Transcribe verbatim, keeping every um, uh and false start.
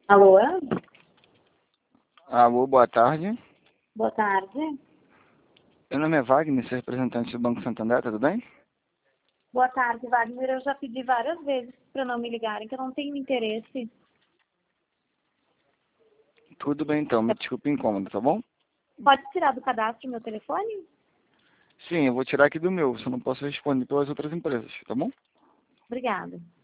Alô? Alô, boa tarde. Boa tarde. Meu nome é Wagner, sou representante do Banco Santander, tudo bem? Boa tarde, Wagner. Eu já pedi várias vezes para não me ligarem, que eu não tenho interesse. Tudo bem então, me desculpe o incômodo, tá bom? Pode tirar do cadastro meu telefone? Sim, eu vou tirar aqui do meu, só não posso responder pelas outras empresas, tá bom? Obrigada.